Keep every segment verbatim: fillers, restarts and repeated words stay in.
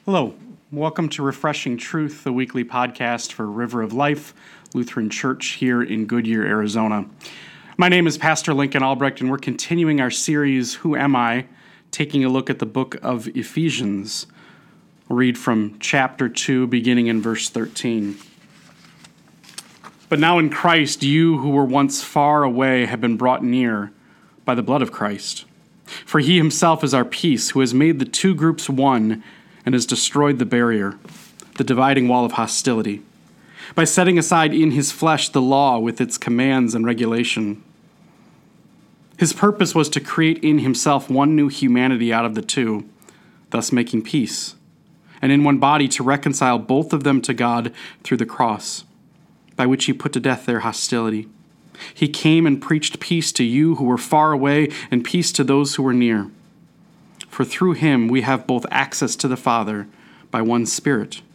Hello, welcome to Refreshing Truth, the weekly podcast for River of Life Lutheran Church here in Goodyear, Arizona. My name is Pastor Lincoln Albrecht, and we're continuing our series, Who Am I?, taking a look at the book of Ephesians. We'll read from chapter two, beginning in verse thirteen. But now in Christ, you who were once far away have been brought near by the blood of Christ. For he himself is our peace, who has made the two groups one and has destroyed the barrier, the dividing wall of hostility, by setting aside in his flesh the law with its commands and regulation. His purpose was to create in himself one new humanity out of the two, thus making peace, and in one body to reconcile both of them to God through the cross, by which he put to death their hostility. He came and preached peace to you who were far away and peace to those who were near. For through him we have both access to the Father by one Spirit.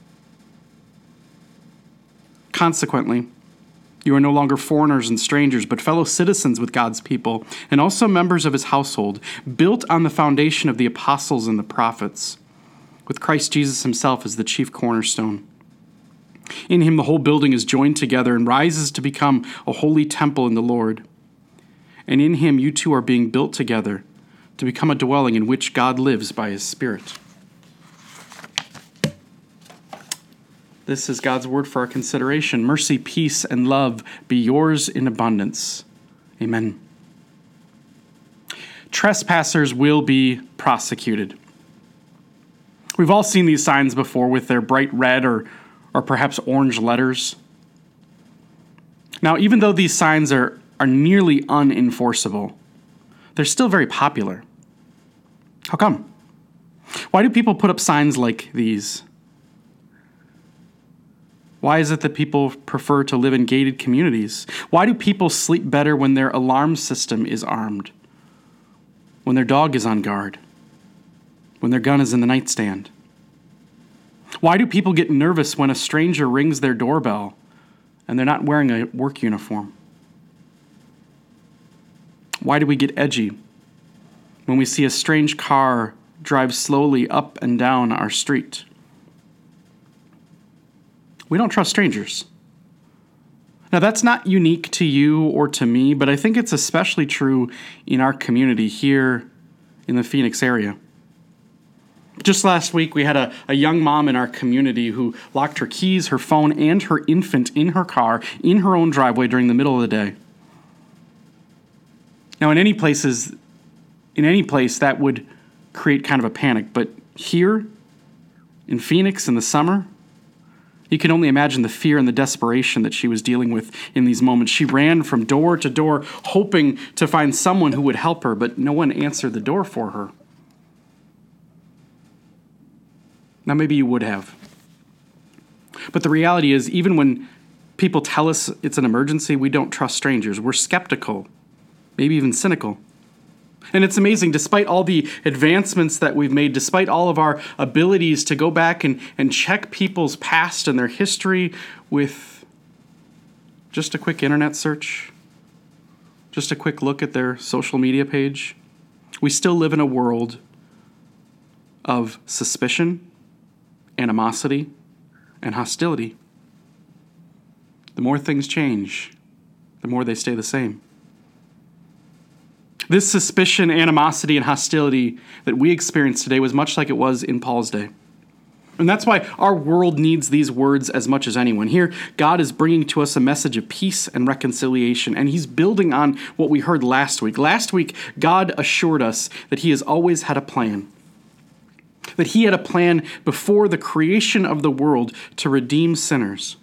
Consequently, you are no longer foreigners and strangers, but fellow citizens with God's people, and also members of his household, built on the foundation of the apostles and the prophets, with Christ Jesus himself as the chief cornerstone. In him the whole building is joined together and rises to become a holy temple in the Lord. And in him you two are being built together to become a dwelling in which God lives by his Spirit. This is God's word for our consideration. Mercy, peace, and love be yours in abundance. Amen. Trespassers will be prosecuted. We've all seen these signs before with their bright red or, or perhaps orange letters. Now, even though these signs are, are nearly unenforceable, they're still very popular. How come? Why do people put up signs like these? Why is it that people prefer to live in gated communities? Why do people sleep better when their alarm system is armed? When their dog is on guard? When their gun is in the nightstand? Why do people get nervous when a stranger rings their doorbell and they're not wearing a work uniform? Why do we get edgy when we see a strange car drive slowly up and down our street? We don't trust strangers. Now, that's not unique to you or to me, but I think it's especially true in our community here in the Phoenix area. Just last week, we had a, a young mom in our community who locked her keys, her phone, and her infant in her car in her own driveway during the middle of the day. Now, in any places, in any place, that would create kind of a panic. But here, in Phoenix in the summer, you can only imagine the fear and the desperation that she was dealing with in these moments. She ran from door to door, hoping to find someone who would help her, but no one answered the door for her. Now, maybe you would have. But the reality is, even when people tell us it's an emergency, we don't trust strangers. We're skeptical, maybe even cynical. And it's amazing, despite all the advancements that we've made, despite all of our abilities to go back and, and check people's past and their history with just a quick internet search, just a quick look at their social media page, we still live in a world of suspicion, animosity, and hostility. The more things change, the more they stay the same. This suspicion, animosity, and hostility that we experience today was much like it was in Paul's day. And that's why our world needs these words as much as anyone. Here, God is bringing to us a message of peace and reconciliation, and he's building on what we heard last week. Last week, God assured us that he has always had a plan, that he had a plan before the creation of the world to redeem sinners.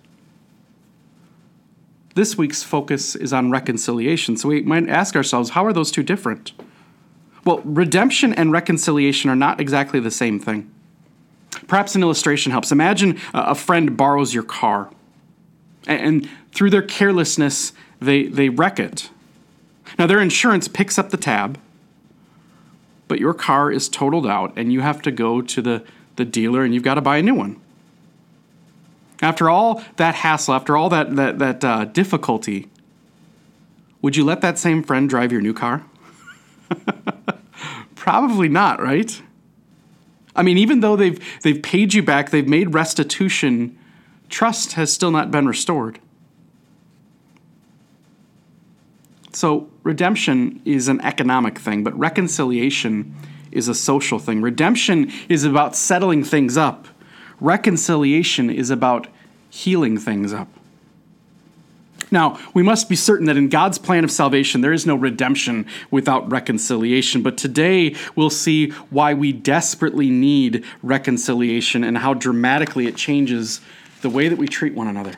This week's focus is on reconciliation, so we might ask ourselves, how are those two different? Well, redemption and reconciliation are not exactly the same thing. Perhaps an illustration helps. Imagine a friend borrows your car, and through their carelessness, they, they wreck it. Now, their insurance picks up the tab, but your car is totaled out, and you have to go to the, the dealer, and you've got to buy a new one. After all that hassle, after all that that, that uh, difficulty, would you let that same friend drive your new car? Probably not, right? I mean, even though they've they've paid you back, they've made restitution, trust has still not been restored. So redemption is an economic thing, but reconciliation is a social thing. Redemption is about settling things up. Reconciliation is about healing things up. Now, we must be certain that in God's plan of salvation, there is no redemption without reconciliation. But today, we'll see why we desperately need reconciliation and how dramatically it changes the way that we treat one another.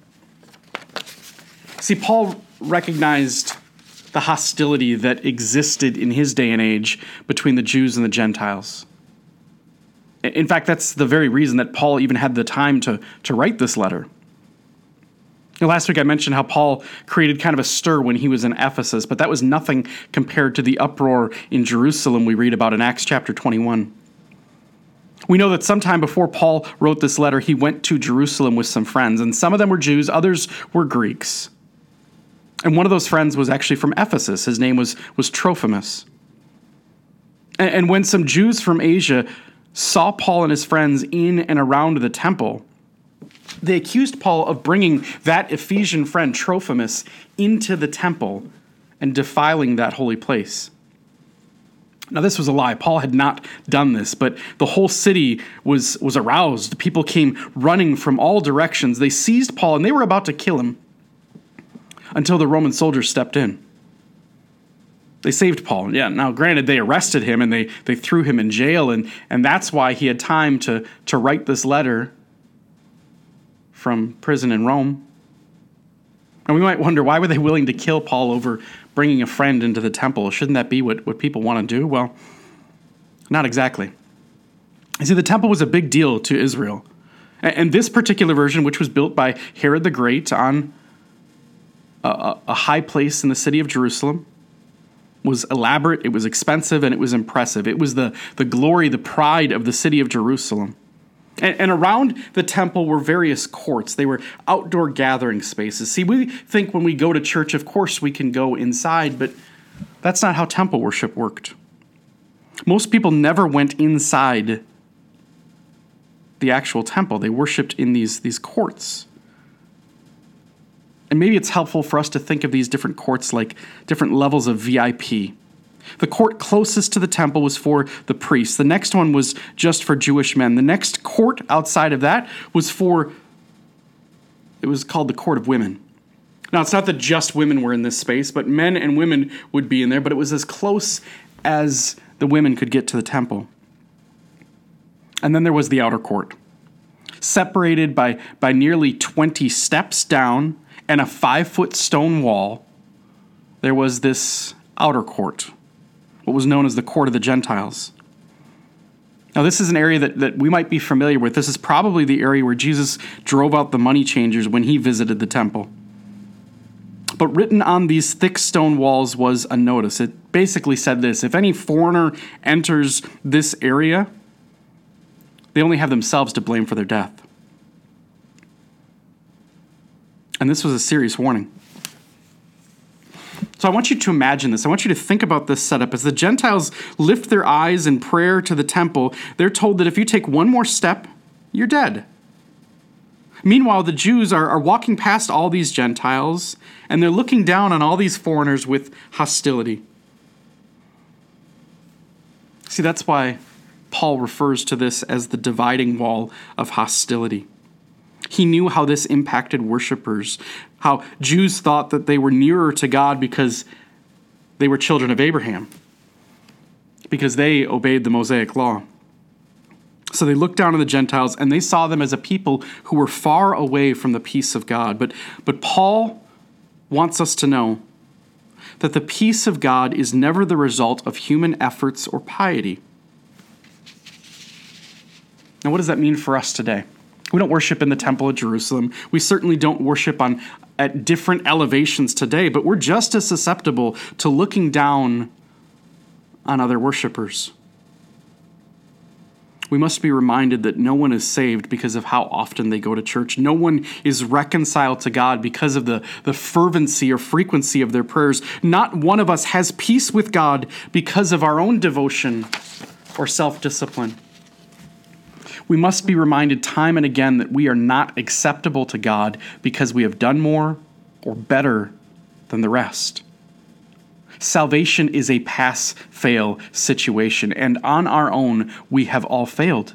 See, Paul recognized the hostility that existed in his day and age between the Jews and the Gentiles. In fact, that's the very reason that Paul even had the time to, to write this letter. Now, last week I mentioned how Paul created kind of a stir when he was in Ephesus, but that was nothing compared to the uproar in Jerusalem we read about in Acts chapter twenty-one. We know that sometime before Paul wrote this letter, he went to Jerusalem with some friends, and some of them were Jews, others were Greeks. And one of those friends was actually from Ephesus. His name was, was Trophimus. And, and when some Jews from Asia saw Paul and his friends in and around the temple, they accused Paul of bringing that Ephesian friend Trophimus into the temple and defiling that holy place. Now, this was a lie. Paul had not done this, but the whole city was, was aroused. People came running from all directions. They seized Paul, and they were about to kill him until the Roman soldiers stepped in. They saved Paul. Yeah, now granted, they arrested him, and they, they threw him in jail, and, and that's why he had time to, to write this letter from prison in Rome. And we might wonder, why were they willing to kill Paul over bringing a friend into the temple? Shouldn't that be what, what people want to do? Well, not exactly. You see, the temple was a big deal to Israel. And, and this particular version, which was built by Herod the Great on a, a high place in the city of Jerusalem, was elaborate, it was expensive, and it was impressive. It was the, the glory, the pride of the city of Jerusalem. And, and around the temple were various courts. They were outdoor gathering spaces. See, we think when we go to church, of course we can go inside, but that's not how temple worship worked. Most people never went inside the actual temple. They worshiped in these, these courts. And maybe it's helpful for us to think of these different courts like different levels of V I P. The court closest to the temple was for the priests. The next one was just for Jewish men. The next court outside of that was for, it was called the court of women. Now, it's not that just women were in this space, but men and women would be in there, but it was as close as the women could get to the temple. And then there was the outer court, separated by, by nearly twenty steps down and a five-foot stone wall. There was this outer court, what was known as the court of the Gentiles. Now, this is an area that, that we might be familiar with. This is probably the area where Jesus drove out the money changers when he visited the temple. But written on these thick stone walls was a notice. It basically said this: if any foreigner enters this area, they only have themselves to blame for their death. And this was a serious warning. So I want you to imagine this. I want you to think about this setup. As the Gentiles lift their eyes in prayer to the temple, they're told that if you take one more step, you're dead. Meanwhile, the Jews are, are walking past all these Gentiles, and they're looking down on all these foreigners with hostility. See, that's why Paul refers to this as the dividing wall of hostility. He knew how this impacted worshipers, how Jews thought that they were nearer to God because they were children of Abraham, because they obeyed the Mosaic law. So they looked down on the Gentiles and they saw them as a people who were far away from the peace of God. But, but Paul wants us to know that the peace of God is never the result of human efforts or piety. Now, what does that mean for us today? We don't worship in the temple of Jerusalem. We certainly don't worship on at different elevations today, but we're just as susceptible to looking down on other worshipers. We must be reminded that no one is saved because of how often they go to church. No one is reconciled to God because of the, the fervency or frequency of their prayers. Not one of us has peace with God because of our own devotion or self-discipline. We must be reminded time and again that we are not acceptable to God because we have done more or better than the rest. Salvation is a pass-fail situation, and on our own, we have all failed.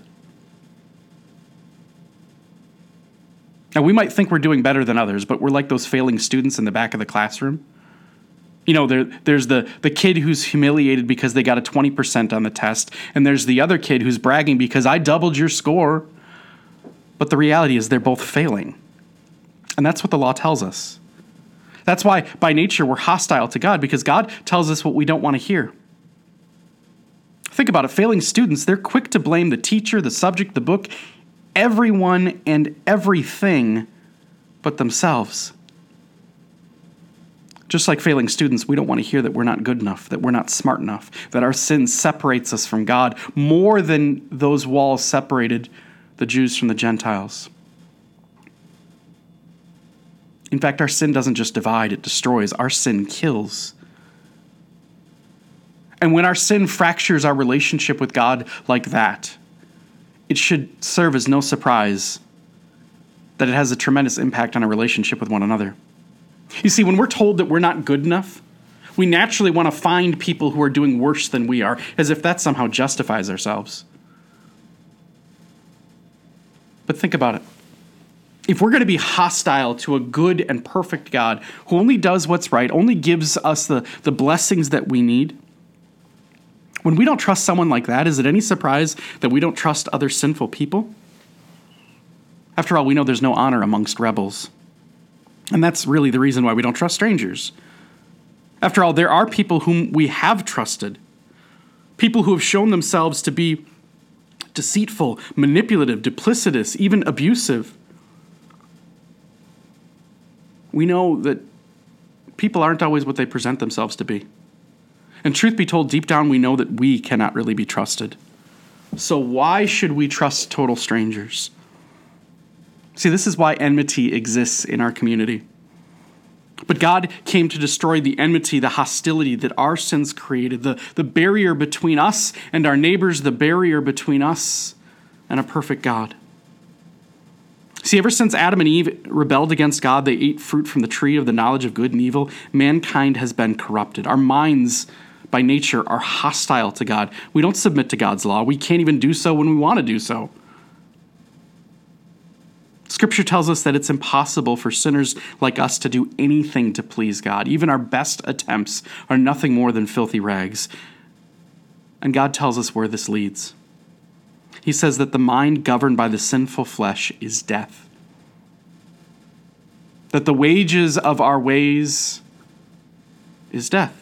Now, we might think we're doing better than others, but we're like those failing students in the back of the classroom. You know, there, there's the, the kid who's humiliated because they got a twenty percent on the test, and there's the other kid who's bragging because I doubled your score. But the reality is they're both failing. And that's what the law tells us. That's why, by nature, we're hostile to God, because God tells us what we don't want to hear. Think about it. Failing students, they're quick to blame the teacher, the subject, the book, everyone and everything but themselves. Just like failing students, we don't want to hear that we're not good enough, that we're not smart enough, that our sin separates us from God more than those walls separated the Jews from the Gentiles. In fact, our sin doesn't just divide, it destroys. Our sin kills. And when our sin fractures our relationship with God like that, it should serve as no surprise that it has a tremendous impact on our relationship with one another. You see, when we're told that we're not good enough, we naturally want to find people who are doing worse than we are, as if that somehow justifies ourselves. But think about it. If we're going to be hostile to a good and perfect God who only does what's right, only gives us the, the blessings that we need, when we don't trust someone like that, is it any surprise that we don't trust other sinful people? After all, we know there's no honor amongst rebels. And that's really the reason why we don't trust strangers. After all, there are people whom we have trusted, people who have shown themselves to be deceitful, manipulative, duplicitous, even abusive. We know that people aren't always what they present themselves to be. And truth be told, deep down we know that we cannot really be trusted. So why should we trust total strangers? See, this is why enmity exists in our community. But God came to destroy the enmity, the hostility that our sins created, the, the barrier between us and our neighbors, the barrier between us and a perfect God. See, ever since Adam and Eve rebelled against God, they ate fruit from the tree of the knowledge of good and evil, mankind has been corrupted. Our minds, by nature, are hostile to God. We don't submit to God's law. We can't even do so when we want to do so. Scripture tells us that it's impossible for sinners like us to do anything to please God. Even our best attempts are nothing more than filthy rags. And God tells us where this leads. He says that the mind governed by the sinful flesh is death. That the wages of our ways is death.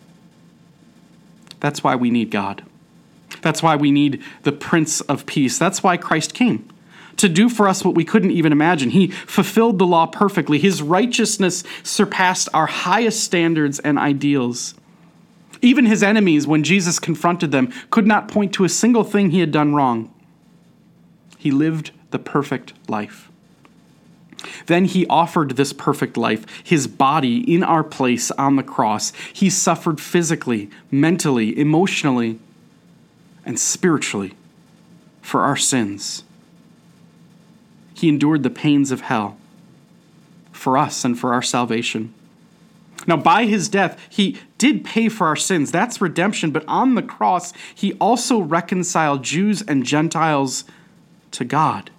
That's why we need God. That's why we need the Prince of Peace. That's why Christ came, to do for us what we couldn't even imagine. He fulfilled the law perfectly. His righteousness surpassed our highest standards and ideals. Even his enemies, when Jesus confronted them, could not point to a single thing he had done wrong. He lived the perfect life. Then he offered this perfect life, his body, in our place on the cross. He suffered physically, mentally, emotionally, and spiritually for our sins. He endured the pains of hell for us and for our salvation. Now, by his death, he did pay for our sins. That's redemption. But on the cross, he also reconciled Jews and Gentiles to God.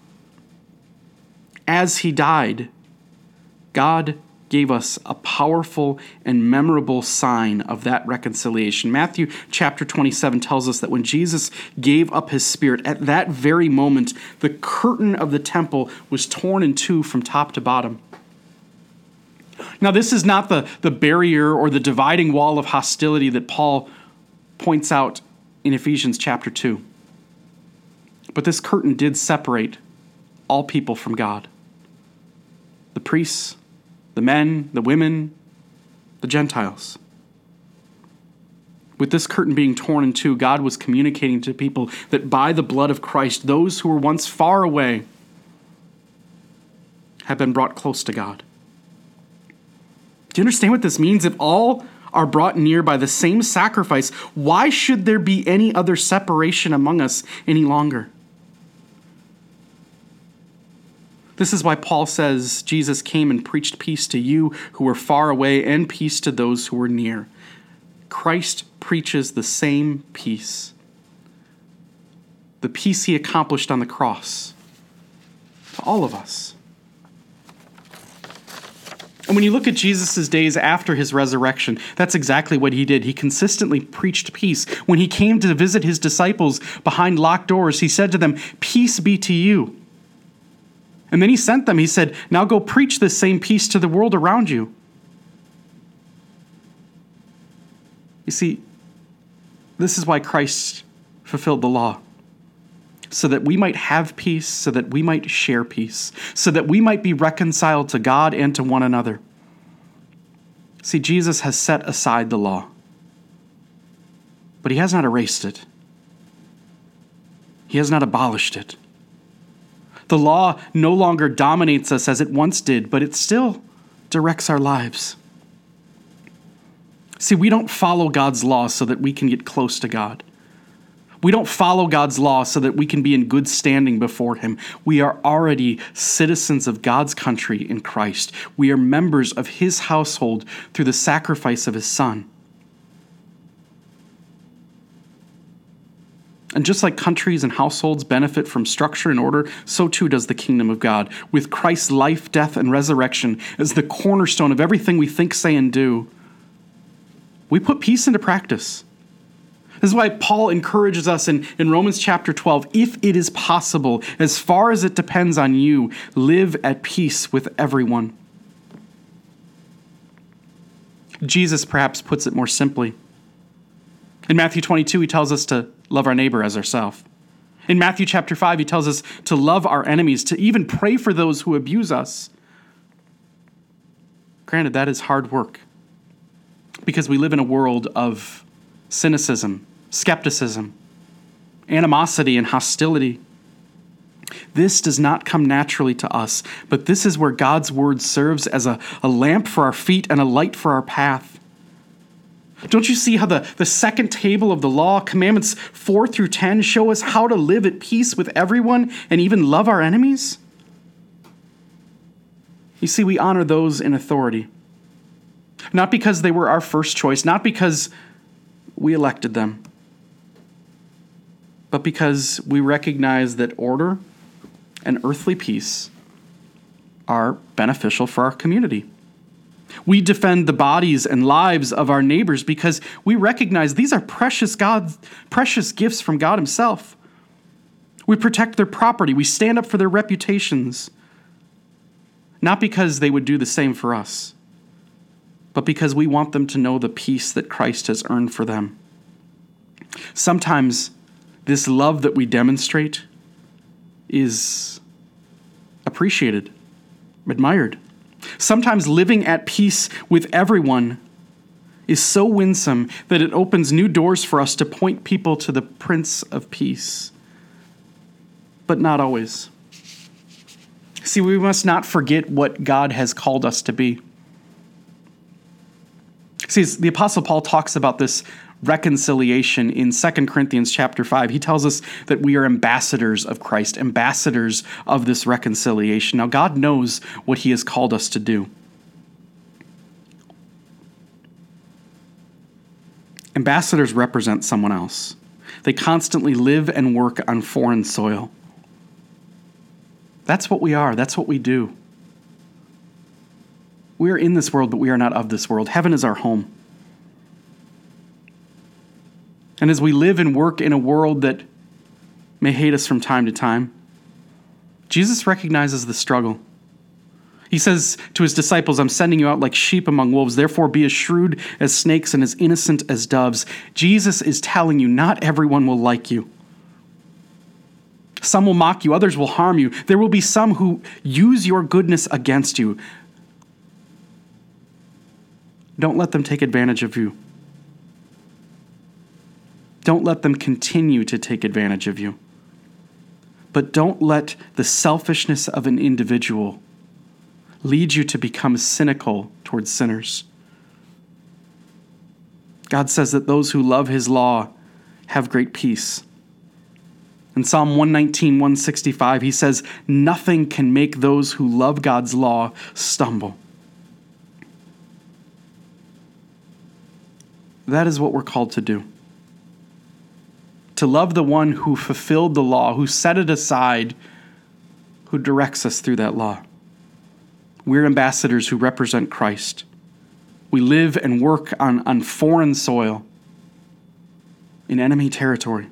As he died, God gave us a powerful and memorable sign of that reconciliation. Matthew chapter twenty-seven tells us that when Jesus gave up his spirit, at that very moment, the curtain of the temple was torn in two from top to bottom. Now, this is not the, the barrier or the dividing wall of hostility that Paul points out in Ephesians chapter two. But this curtain did separate all people from God. The priests, the men, the women, the Gentiles. With this curtain being torn in two, God was communicating to people that by the blood of Christ, those who were once far away have been brought close to God. Do you understand what this means? If all are brought near by the same sacrifice, why should there be any other separation among us any longer? This is why Paul says Jesus came and preached peace to you who were far away and peace to those who were near. Christ preaches the same peace. The peace he accomplished on the cross to all of us. And when you look at Jesus' days after his resurrection, that's exactly what he did. He consistently preached peace. When he came to visit his disciples behind locked doors, he said to them, "Peace be to you." And then he sent them. He said, "Now go preach this same peace to the world around you." You see, this is why Christ fulfilled the law. So that we might have peace, so that we might share peace, so that we might be reconciled to God and to one another. See, Jesus has set aside the law, but he has not erased it. He has not abolished it. The law no longer dominates us as it once did, but it still directs our lives. See, we don't follow God's law so that we can get close to God. We don't follow God's law so that we can be in good standing before him. We are already citizens of God's country in Christ. We are members of his household through the sacrifice of his Son. And just like countries and households benefit from structure and order, so too does the kingdom of God. With Christ's life, death, and resurrection as the cornerstone of everything we think, say, and do, we put peace into practice. This is why Paul encourages us in, in Romans chapter twelve, if it is possible, as far as it depends on you, live at peace with everyone. Jesus perhaps puts it more simply. In Matthew twenty-two, he tells us to love our neighbor as ourselves. In Matthew chapter five, he tells us to love our enemies, to even pray for those who abuse us. Granted, that is hard work because we live in a world of cynicism, skepticism, animosity, and hostility. This does not come naturally to us, but this is where God's word serves as a, a lamp for our feet and a light for our path. Don't you see how the, the second table of the law, commandments four through ten, show us how to live at peace with everyone and even love our enemies? You see, we honor those in authority, not because they were our first choice, not because we elected them, but because we recognize that order and earthly peace are beneficial for our community. We defend the bodies and lives of our neighbors because we recognize these are precious God, precious gifts from God himself. We protect their property. We stand up for their reputations, not because they would do the same for us, but because we want them to know the peace that Christ has earned for them. Sometimes this love that we demonstrate is appreciated, admired. Sometimes living at peace with everyone is so winsome that it opens new doors for us to point people to the Prince of Peace. But not always. See, we must not forget what God has called us to be. See, the Apostle Paul talks about this reconciliation in Second Corinthians chapter five. He tells us that we are ambassadors of Christ, ambassadors of this reconciliation. Now, God knows what he has called us to do. Ambassadors represent someone else. They constantly live and work on foreign soil. That's what we are. That's what we do. We are in this world, but we are not of this world. Heaven is our home. And as we live and work in a world that may hate us from time to time, Jesus recognizes the struggle. He says to his disciples, I'm sending you out like sheep among wolves. Therefore, be as shrewd as snakes and as innocent as doves. Jesus is telling you not everyone will like you. Some will mock you. Others will harm you. There will be some who use your goodness against you. Don't let them take advantage of you. Don't let them continue to take advantage of you. But don't let the selfishness of an individual lead you to become cynical towards sinners. God says that those who love his law have great peace. In Psalm one nineteen, one sixty-five, he says, "Nothing can make those who love God's law stumble." That is what we're called to do. To love the one who fulfilled the law, who set it aside, who directs us through that law. We're ambassadors who represent Christ. We live and work on, on foreign soil, in enemy territory.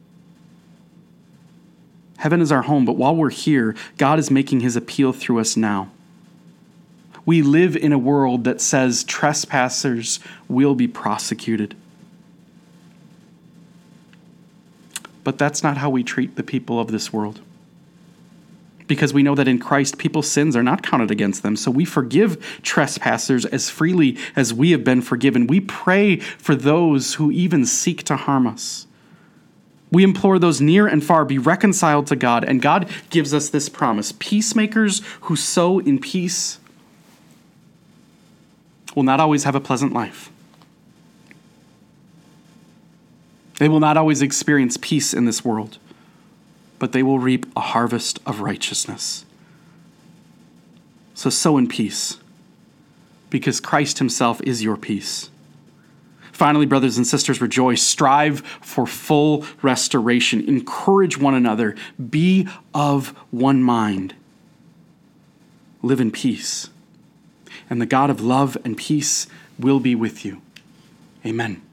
Heaven is our home, but while we're here, God is making his appeal through us now. We live in a world that says trespassers will be prosecuted. But that's not how we treat the people of this world. Because we know that in Christ, people's sins are not counted against them. So we forgive trespassers as freely as we have been forgiven. We pray for those who even seek to harm us. We implore those near and far be reconciled to God. And God gives us this promise: peacemakers who sow in peace will not always have a pleasant life. They will not always experience peace in this world, but they will reap a harvest of righteousness. So sow in peace, because Christ himself is your peace. Finally, brothers and sisters, rejoice. Strive for full restoration. Encourage one another. Be of one mind. Live in peace. And the God of love and peace will be with you. Amen.